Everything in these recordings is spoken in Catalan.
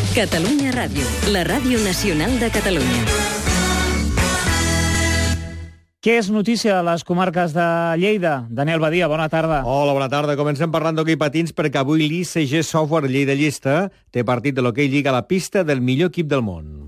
Catalunya Ràdio, la ràdio nacional de Catalunya. Què és notícia a les comarques de Lleida? Daniel Badia, bona tarda. Hola, bona tarda. Comencem parlant d'hoquei patins perquè avui l'ICG Software Lleida Llista té partit de l'hoquei Lliga a la pista del millor equip del món.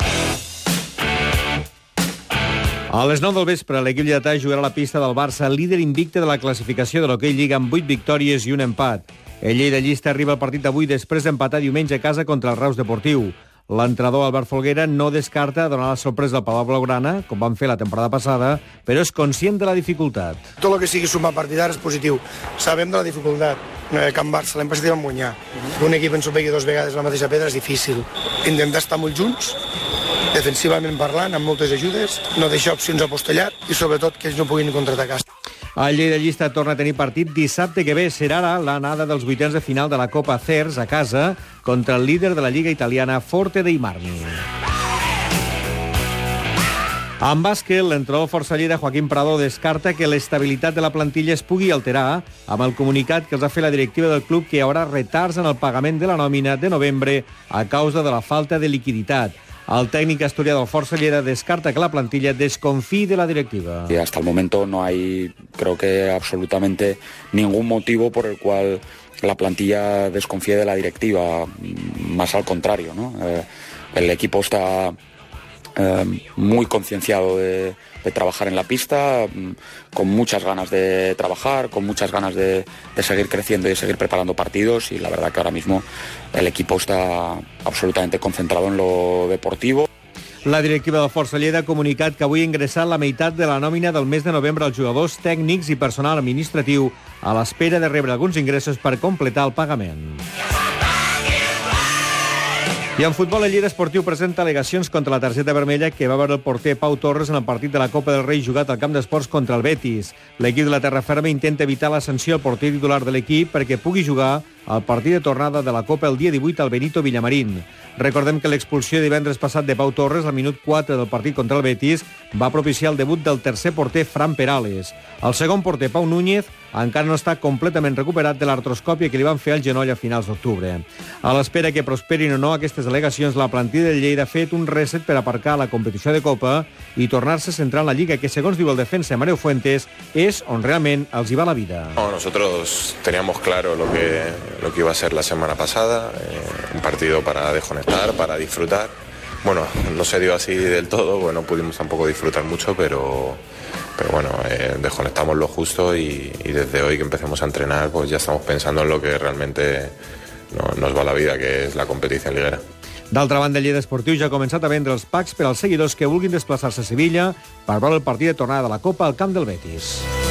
A les 9 del vespre, l'equip lleidatà jugarà a la pista del Barça, líder invicte de la classificació de l'hoquei Lliga amb 8 victòries i un empat. El Lleida Llista arriba al partit d'avui després d'empatar diumenge a casa contra el Reus Deportiu. L'entrenador Albert Folguera no descarta donar la sorpresa al Palau Blaugrana, com van fer la temporada passada, però és conscient de la dificultat. Tot el que sigui sumar partit ara és positiu. Sabem de la dificultat. Can Barça l'any passat vam guanyar. Un equip ens ho pegui 2 vegades la mateixa pedra és difícil. Intentar estar molt junts, defensivament parlant, amb moltes ajudes, no deixar opcions a postellar i sobretot que ells no puguin contraatacar. El Lleida Llista torna a tenir partit dissabte que ve. Serà l'anada dels vuitens de final de la Copa Cers a casa contra el líder de la Lliga italiana Forte dei Marmi. En bàsquet, l'entrenador Força Lleida, Joaquim Prado, descarta que l'estabilitat de la plantilla es pugui alterar amb el comunicat que els ha fet la directiva del club que hi haurà retards en el pagament de la nòmina de novembre a causa de la falta de liquiditat. El tècnic asturià del Força Lleida descarta que la plantilla desconfíe de la directiva. Y hasta el momento no hay, creo que absolutamente ningún motivo por el cual la plantilla desconfíe de la directiva, más al contrario, ¿no? El equipo está muy concienciado de trabajar en la pista, con muchas ganas de trabajar, con muchas ganas de seguir creciendo y de seguir preparando partidos, y la verdad que ahora mismo el equipo está absolutamente concentrado en lo deportivo. La directiva del Força Lleida ha comunicat que avui ha ingressat la meitat de la nòmina del mes de novembre als jugadors, tècnics i personal administratiu a l'espera de rebre alguns ingressos per completar el pagament. I en futbol, el Lleida Esportiu presenta al·legacions contra la targeta vermella que va veure el porter Pau Torres en el partit de la Copa del Rei jugat al camp d'esports contra el Betis. L'equip de la Terraferma intenta evitar la sanció al porter titular de l'equip perquè pugui jugar al partit de tornada de la Copa el dia 18 al Benito Villamarín. Recordem que l'expulsió divendres passat de Pau Torres al minut 4 del partit contra el Betis va propiciar el debut del tercer porter Fran Perales. El segon porter, Pau Núñez, encara no està completament recuperat de l'artroscòpia que li van fer al genoll a finals d'octubre. A l'espera que prosperin o no aquestes al·legacions, la plantilla del Lleida ha fet un reset per aparcar la competició de Copa i tornar-se a centrar en la Lliga, que, segons diu el defensa Mario Fuentes, és on realment els hi va la vida. No, nosotros teníamos claro lo que iba a ser la semana pasada, un partido para desconectar, para disfrutar. Bueno, no se dio así del todo, bueno, pudimos tampoco disfrutar mucho, pero bueno, desconectamos lo justo y desde hoy que empecemos a entrenar, pues ya estamos pensando en lo que realmente nos va la vida, que és la competició liguera. D'altra banda, el Lleida Esportiu ja ha començat a vendre els packs per als seguidors que vulguin desplaçar-se a Sevilla per veure el partit de tornada de la Copa al camp del Betis.